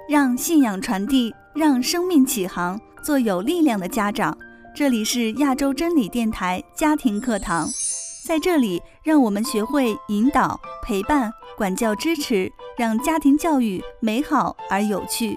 让信仰传递，让生命启航，做有力量的家长。这里是亚洲真理电台家庭课堂，在这里让我们学会引导、陪伴、管教、支持，让家庭教育美好而有趣。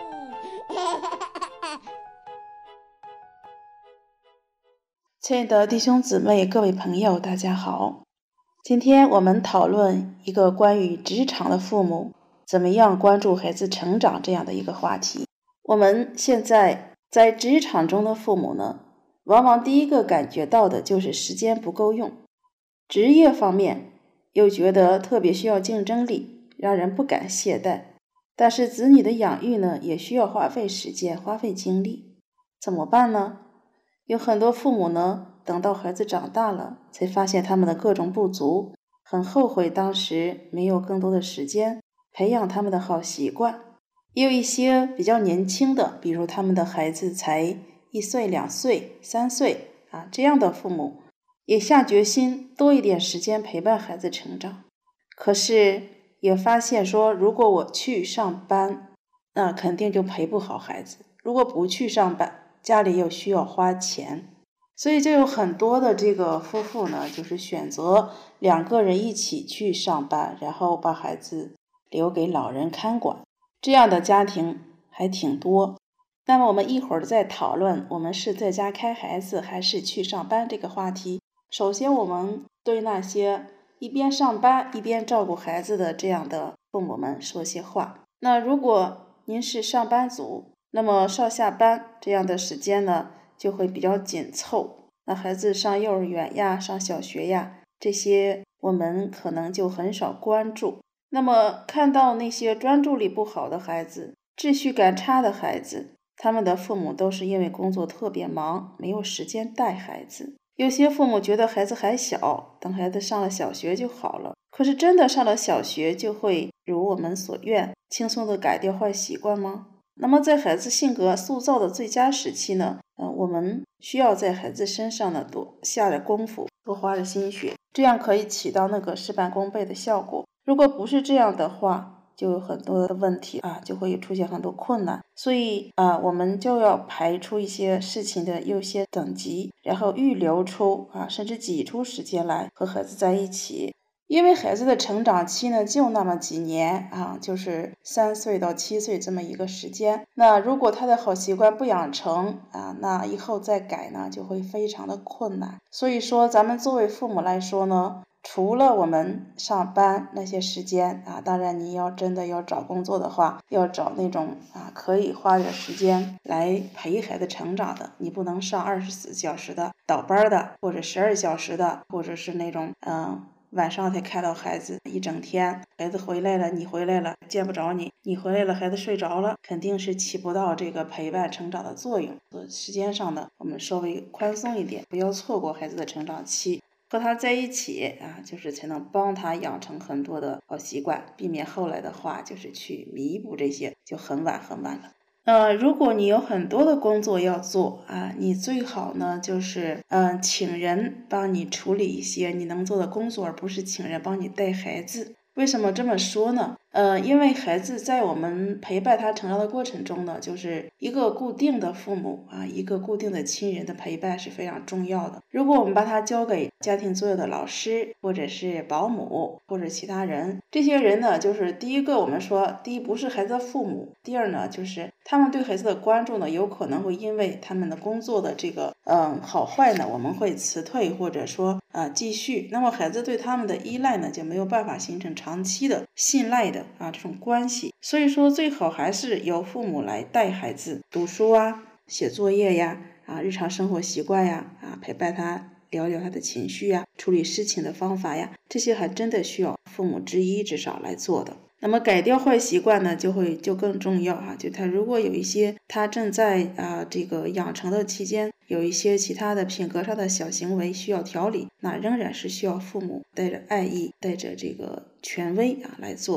亲爱的弟兄姊妹，各位朋友，大家好。今天我们讨论一个关于职场的父母怎么样关注孩子成长这样的一个话题。我们现在在职场中的父母呢，往往第一个感觉到的就是时间不够用，职业方面又觉得特别需要竞争力，让人不敢懈怠。但是子女的养育呢，也需要花费时间，花费精力，怎么办呢？有很多父母呢，等到孩子长大了，才发现他们的各种不足，很后悔当时没有更多的时间培养他们的好习惯。也有一些比较年轻的，比如他们的孩子才1岁、2岁、3岁这样的父母也下决心多一点时间陪伴孩子成长。可是也发现说，如果我去上班，那肯定就陪不好孩子；如果不去上班，家里又需要花钱，所以就有很多的这个夫妇呢，就是选择2个人一起去上班，然后把孩子留给老人看管，这样的家庭还挺多。那么我们一会儿再讨论我们是在家看孩子还是去上班这个话题。首先我们对那些一边上班一边照顾孩子的这样的父母们说些话。那如果您是上班族，那么上下班这样的时间呢，就会比较紧凑。那孩子上幼儿园呀，上小学呀，这些我们可能就很少关注。那么看到那些专注力不好的孩子，秩序感差的孩子，他们的父母都是因为工作特别忙，没有时间带孩子。有些父母觉得孩子还小，等孩子上了小学就好了。可是真的上了小学就会如我们所愿，轻松地改掉坏习惯吗？那么在孩子性格塑造的最佳时期呢，我们需要在孩子身上呢多下点功夫，多花点心血，这样可以起到那个事半功倍的效果。如果不是这样的话，就有很多的问题就会出现很多困难。所以我们就要排出一些事情的优先等级，然后预留出甚至挤出时间来和孩子在一起。因为孩子的成长期呢，就那么几年就是3岁到7岁这么一个时间。那如果他的好习惯不养成那以后再改呢，就会非常的困难。所以说咱们作为父母来说呢，除了我们上班那些时间当然你真的要找工作的话，要找那种可以花点时间来陪孩子成长的，你不能上24小时的倒班的，或者12小时的，或者是那种晚上才看到孩子一整天，孩子回来了，你回来了见不着你，你回来了孩子睡着了，肯定是起不到这个陪伴成长的作用。时间上呢，我们稍微宽松一点，不要错过孩子的成长期，和他在一起就是才能帮他养成很多的好习惯，避免后来的话就是去弥补这些，就很晚了。如果你有很多的工作要做你最好呢就是请人帮你处理一些你能做的工作，而不是请人帮你带孩子。为什么这么说呢？因为孩子在我们陪伴他成长的过程中呢，就是一个固定的父母一个固定的亲人的陪伴是非常重要的。如果我们把他交给家庭作业的老师，或者是保姆，或者其他人，这些人呢，就是第一个我们说，第一不是孩子的父母，第二呢，就是他们对孩子的关注呢，有可能会因为他们的工作的这个好坏呢，我们会辞退或者说继续，那么孩子对他们的依赖呢，就没有办法形成长期的信赖的这种关系。所以说最好还是由父母来带孩子读书写作业呀日常生活习惯呀陪伴他，聊聊他的情绪处理事情的方法呀，这些还真的需要父母之一至少来做的。那么改掉坏习惯呢，就更重要就他如果有一些他正在这个养成的期间，有一些其他的品格上的小行为需要调理，那仍然是需要父母带着爱意，带着这个权威来做的。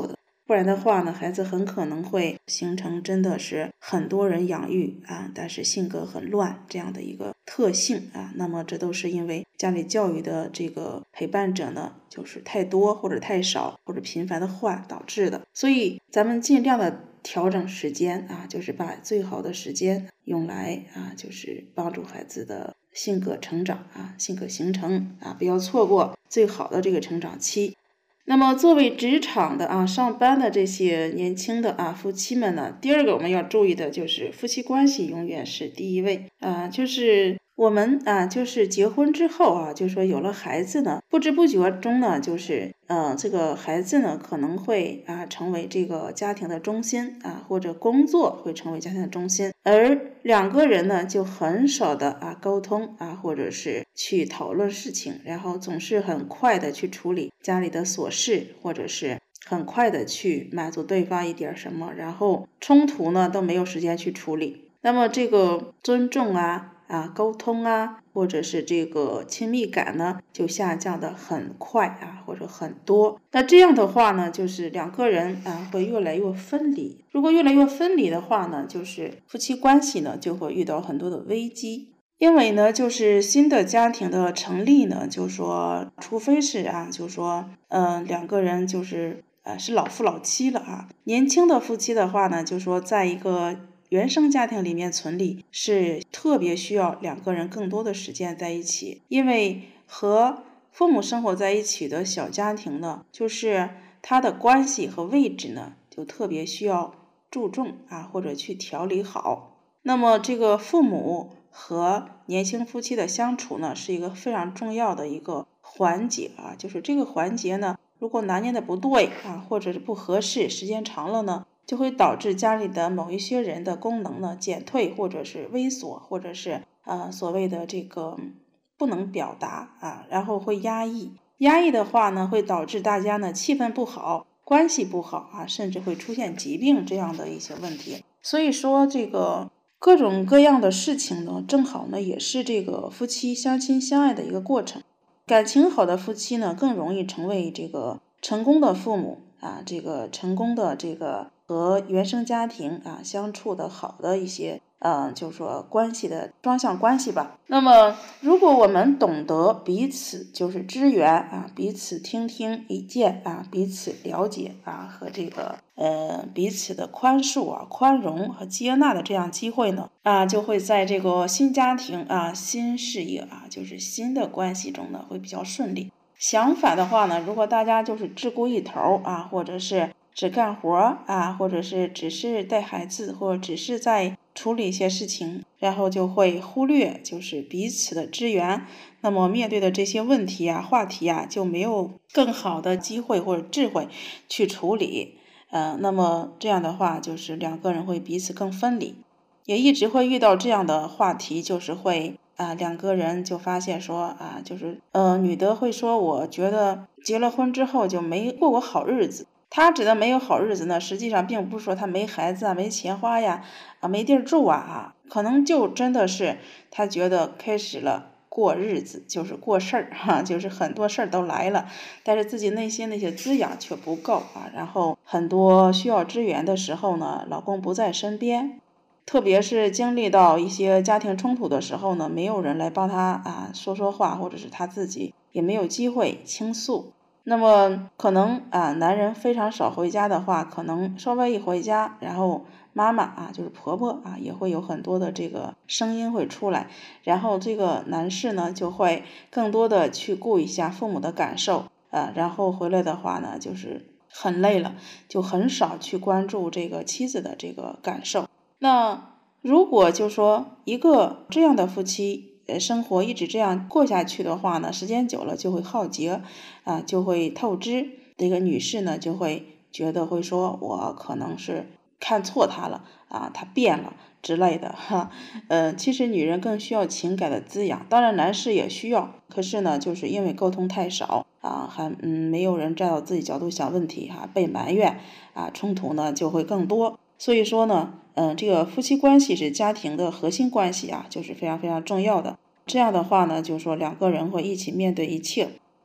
不然的话呢，孩子很可能会形成真的是很多人养育但是性格很乱这样的一个特性那么这都是因为家里教育的这个陪伴者呢，就是太多或者太少或者频繁的换导致的。所以咱们尽量的调整时间就是把最好的时间用来就是帮助孩子的性格成长性格形成不要错过最好的这个成长期。那么作为职场的上班的这些年轻的夫妻们呢，第二个我们要注意的就是夫妻关系永远是第一位就是我们就是结婚之后就是说有了孩子呢，不知不觉中呢，就是这个孩子呢可能会成为这个家庭的中心或者工作会成为家庭的中心，而两个人呢就很少的沟通或者是去讨论事情，然后总是很快的去处理家里的琐事，或者是很快的去满足对方一点什么，然后冲突呢都没有时间去处理。那么这个尊重沟通或者是这个亲密感呢就下降的很快或者很多。那这样的话呢，就是两个人会越来越分离。如果越来越分离的话呢，就是夫妻关系呢就会遇到很多的危机。因为呢就是新的家庭的成立呢，就是说除非是就是说两个人就是是老夫老妻了年轻的夫妻的话呢，就是说在一个原生家庭里面存立是特别需要两个人更多的时间在一起。因为和父母生活在一起的小家庭呢，就是他的关系和位置呢就特别需要注重或者去调理好。那么这个父母和年轻夫妻的相处呢，是一个非常重要的一个环节就是这个环节呢，如果拿捏的不对或者是不合适，时间长了呢，就会导致家里的某一些人的功能呢减退，或者是微缩，或者是所谓的这个不能表达然后会压抑的话呢，会导致大家呢气氛不好，关系不好甚至会出现疾病这样的一些问题。所以说这个各种各样的事情呢，正好呢也是这个夫妻相亲相爱的一个过程。感情好的夫妻呢，更容易成为这个成功的父母这个成功的这个和原生家庭相处的好的一些就是说关系的双向关系吧。那么如果我们懂得彼此就是支援彼此听听意见彼此了解和这个彼此的宽恕宽容和接纳的这样机会呢就会在这个新家庭新事业就是新的关系中呢会比较顺利。相反的话呢，如果大家就是只顾一头或者是只干活或者是只是带孩子，或者只是在处理一些事情，然后就会忽略就是彼此的支援。那么面对的这些问题话题就没有更好的机会或者智慧去处理那么这样的话就是两个人会彼此更分离。也一直会遇到这样的话题，就是会两个人就发现说就是女的会说，我觉得结了婚之后就没过过好日子。她指的没有好日子呢，实际上并不是说她没孩子没钱花没地儿住可能就真的是她觉得开始了过日子，就是过事儿就是很多事儿都来了，但是自己内心那些滋养却不够然后很多需要支援的时候呢，老公不在身边，特别是经历到一些家庭冲突的时候呢，没有人来帮他说说话，或者是他自己也没有机会倾诉。那么可能男人非常少回家的话，可能稍微一回家，然后妈妈就是婆婆也会有很多的这个声音会出来，然后这个男士呢就会更多的去顾一下父母的感受然后回来的话呢就是很累了，就很少去关注这个妻子的这个感受。那如果就说一个这样的夫妻生活一直这样过下去的话呢，时间久了就会耗竭就会透支。这个女士呢就会觉得会说，我可能是看错他了他变了之类的其实女人更需要情感的滋养，当然男士也需要，可是呢就是因为沟通太少还没有人站到自己角度想问题被埋怨冲突呢就会更多。所以说呢这个夫妻关系是家庭的核心关系就是非常非常重要的。这样的话呢，就是说两个人会一起面对一切，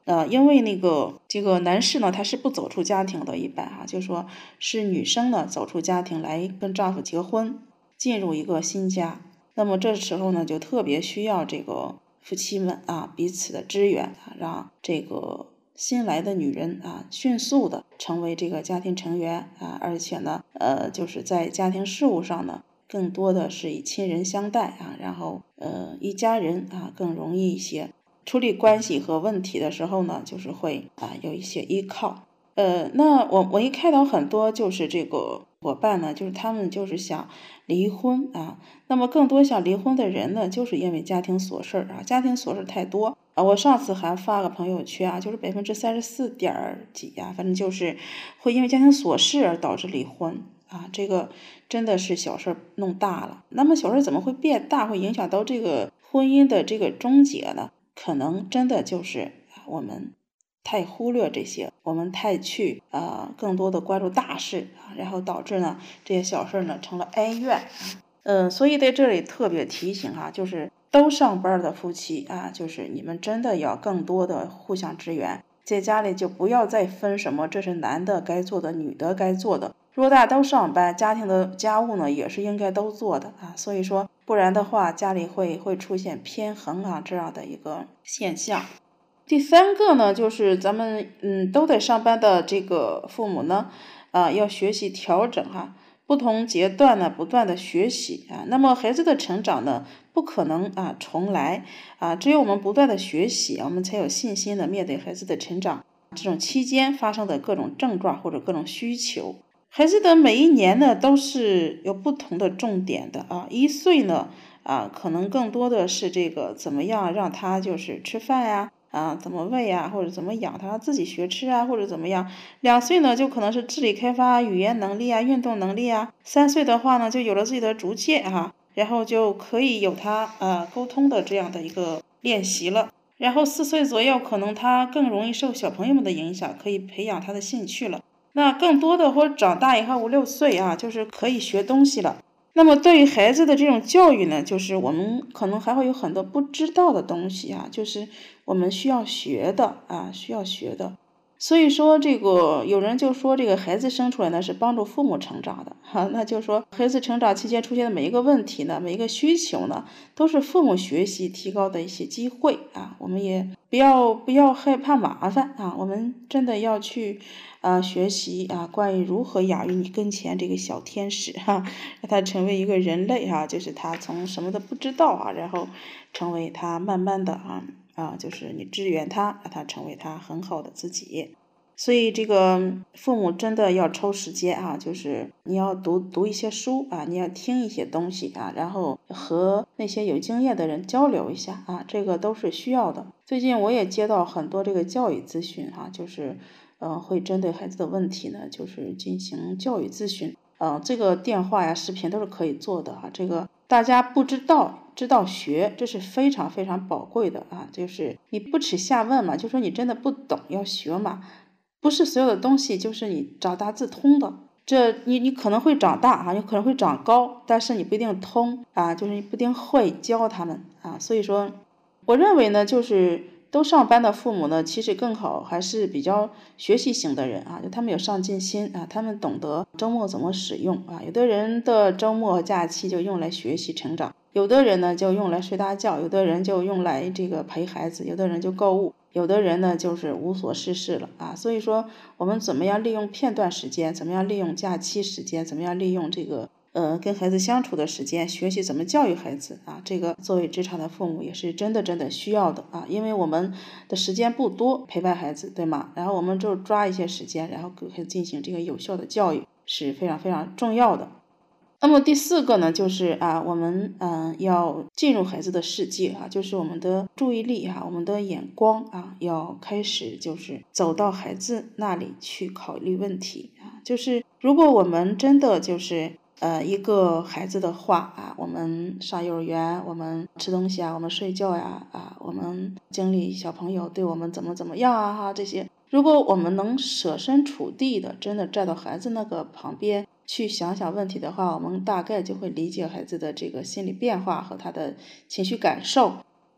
因为这个男士呢，他是不走出家庭的，一般就说是女生呢走出家庭来跟丈夫结婚，进入一个新家。那么这时候呢，就特别需要这个夫妻们彼此的支援让这个新来的女人迅速的成为这个家庭成员而且呢，就是在家庭事务上呢，更多的是以亲人相待然后一家人更容易一些。处理关系和问题的时候呢，就是会有一些依靠。那我一看到很多就是这个伙伴呢，就是他们就是想离婚那么更多想离婚的人呢，就是因为家庭琐事家庭琐事太多我上次还发个朋友圈就是34%点几反正就是会因为家庭琐事而导致离婚这个真的是小事弄大了。那么小事怎么会变大，会影响到这个婚姻的这个终结呢？可能真的就是我们太忽略这些，我们太去更多的关注大事然后导致呢这些小事呢成了哀怨所以在这里特别提醒就是都上班的夫妻就是你们真的要更多的互相支援，在家里就不要再分什么这是男的该做的，女的该做的。如果大家都上班，家庭的家务呢也是应该都做的所以说不然的话家里会出现偏横这样的一个现象。第三个呢，就是咱们都得上班的这个父母呢要学习调整不同阶段呢不断的学习那么孩子的成长呢不可能重来只有我们不断的学习我们才有信心的面对孩子的成长这种期间发生的各种症状或者各种需求。孩子的每一年呢都是有不同的重点的1岁呢可能更多的是这个怎么样让他就是吃饭怎么喂或者怎么养他自己学吃或者怎么样。2岁呢就可能是智力开发、语言能力运动能力3岁的话呢就有了自己的主见然后就可以有他沟通的这样的一个练习了。然后4岁左右可能他更容易受小朋友们的影响，可以培养他的兴趣了。那更多的或者长大以后5、6岁就是可以学东西了。那么对于孩子的这种教育呢，就是我们可能还会有很多不知道的东西就是我们需要学的需要学的。所以说这个有人就说这个孩子生出来呢是帮助父母成长的那就说孩子成长期间出现的每一个问题呢，每一个需求呢，都是父母学习提高的一些机会我们也不要害怕麻烦我们真的要去学习关于如何养育你跟前这个小天使让他成为一个人类就是他从什么都不知道然后成为他慢慢的就是你支援他，让他成为他很好的自己。所以这个父母真的要抽时间就是你要读一些书你要听一些东西然后和那些有经验的人交流一下这个都是需要的。最近我也接到很多这个教育咨询就是会针对孩子的问题呢，就是进行教育咨询这个电话视频都是可以做的这个大家不知道学，这是非常非常宝贵的就是你不耻下问嘛，就说你真的不懂要学嘛，不是所有的东西就是你长大自通的。这你可能会长大你可能会长高，但是你不一定通就是你不一定会教他们所以说我认为呢，就是都上班的父母呢，其实更好还是比较学习型的人就他们有上进心他们懂得周末怎么使用有的人的周末假期就用来学习成长，有的人呢就用来睡大觉，有的人就用来这个陪孩子，有的人就购物，有的人呢就是无所事事了所以说我们怎么样利用片段时间，怎么样利用假期时间，怎么样利用这个跟孩子相处的时间，学习怎么教育孩子这个作为职场的父母也是真的需要的因为我们的时间不多陪伴孩子，对吗？然后我们就抓一些时间，然后给孩子进行这个有效的教育是非常非常重要的。那么第4个呢，就是我们要进入孩子的世界就是我们的注意力我们的眼光要开始就是走到孩子那里去考虑问题就是如果我们真的就是一个孩子的话我们上幼儿园，我们吃东西我们睡觉我们经历小朋友对我们怎么样这些，如果我们能设身处地的真的站到孩子那个旁边去想想问题的话，我们大概就会理解孩子的这个心理变化和他的情绪感受。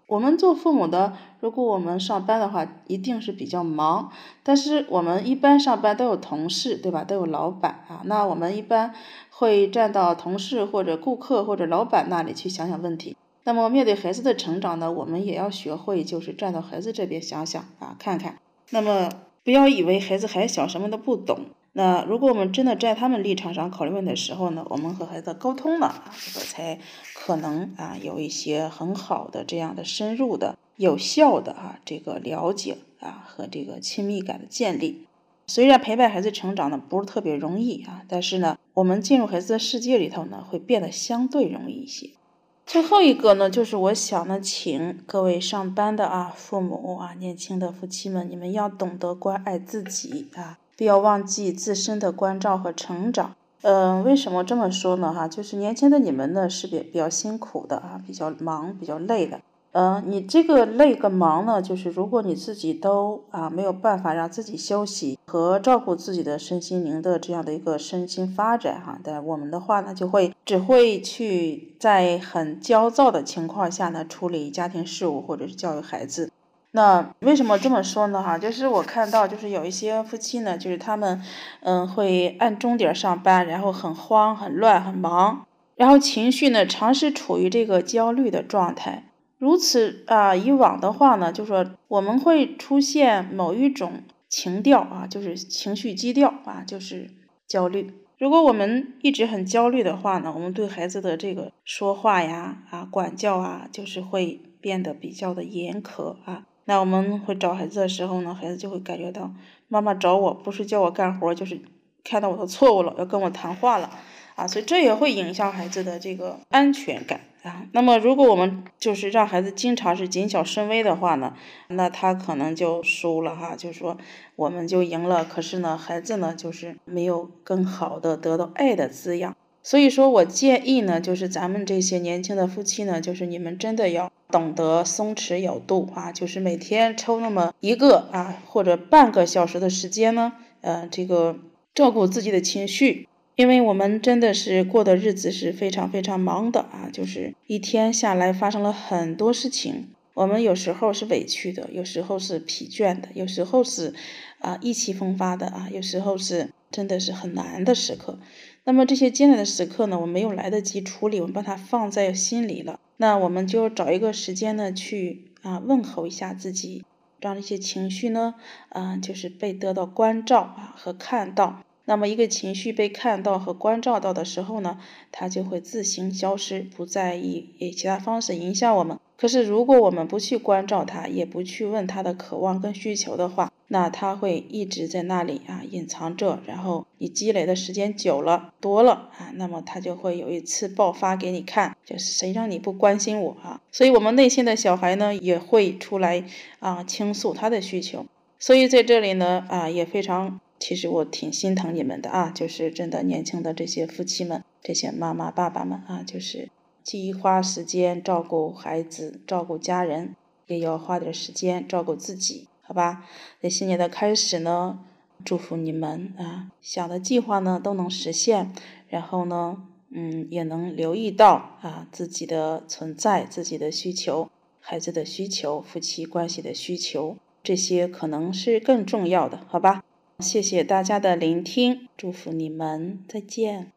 我们做父母的，如果我们上班的话，一定是比较忙，但是我们一般上班都有同事，对吧？都有老板啊，那我们一般会站到同事或者顾客或者老板那里去想想问题。那么面对孩子的成长呢，我们也要学会就是站到孩子这边想想啊，看看。那么不要以为孩子还小，什么都不懂。那如果我们真的在他们立场上考虑问题的时候呢，我们和孩子沟通了，这个才可能有一些很好的这样的深入的有效的这个了解和这个亲密感的建立。虽然陪伴孩子成长呢不是特别容易但是呢我们进入孩子的世界里头呢会变得相对容易一些。最后一个呢，就是我想呢，请各位上班的父母年轻的夫妻们，你们要懂得关爱自己不要忘记自身的关照和成长。为什么这么说呢？就是年轻的你们呢是比较辛苦的比较忙，比较累的。你这个累跟忙呢，就是如果你自己都没有办法让自己休息和照顾自己的身心灵的这样的一个身心发展但我们的话呢，只会去在很焦躁的情况下呢处理家庭事务或者是教育孩子。那为什么这么说呢？就是我看到就是有一些夫妻呢，就是他们会按钟点上班，然后很慌、很乱、很忙，然后情绪呢长时处于这个焦虑的状态。如此以往的话呢，就说我们会出现某一种情调就是情绪基调就是焦虑。如果我们一直很焦虑的话呢，我们对孩子的这个说话管教就是会变得比较的严苛那我们会找孩子的时候呢，孩子就会感觉到妈妈找我不是叫我干活，就是看到我的错误了，要跟我谈话了所以这也会影响孩子的这个安全感那么如果我们就是让孩子经常是谨小慎微的话呢，那他可能就输了就是说我们就赢了，可是呢孩子呢就是没有更好的得到爱的滋养。所以说我建议呢，就是咱们这些年轻的夫妻呢，就是你们真的要懂得松弛有度就是每天抽那么1个或者半个小时的时间呢这个照顾自己的情绪。因为我们真的是过的日子是非常非常忙的就是一天下来发生了很多事情，我们有时候是委屈的，有时候是疲倦的，有时候是意气风发的有时候是真的是很难的时刻。那么这些艰难的时刻呢，我没有来得及处理，我们把它放在心里了，那我们就找一个时间呢去问候一下自己，让这些情绪呢就是被得到关照和看到。那么一个情绪被看到和关照到的时候呢，它就会自行消失，不再以其他方式影响我们。可是如果我们不去关照它，也不去问它的渴望跟需求的话，那它会一直在那里隐藏着，然后你积累的时间久了多了那么它就会有一次爆发给你看，就是谁让你不关心我所以我们内心的小孩呢也会出来倾诉他的需求。所以在这里呢也非常其实我挺心疼你们的就是真的年轻的这些夫妻们，这些妈妈爸爸们就是既花时间照顾孩子照顾家人，也要花点时间照顾自己，好吧？在新年的开始呢，祝福你们想的计划呢都能实现，然后呢也能留意到自己的存在，自己的需求，孩子的需求，夫妻关系的需求，这些可能是更重要的，好吧？谢谢大家的聆听，祝福你们，再见。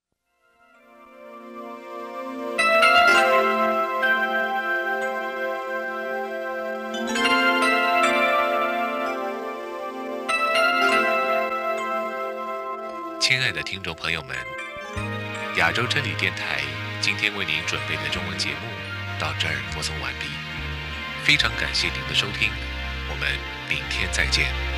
亲爱的听众朋友们，亚洲真理电台今天为您准备的中文节目到这儿播送完毕，非常感谢您的收听，我们明天再见。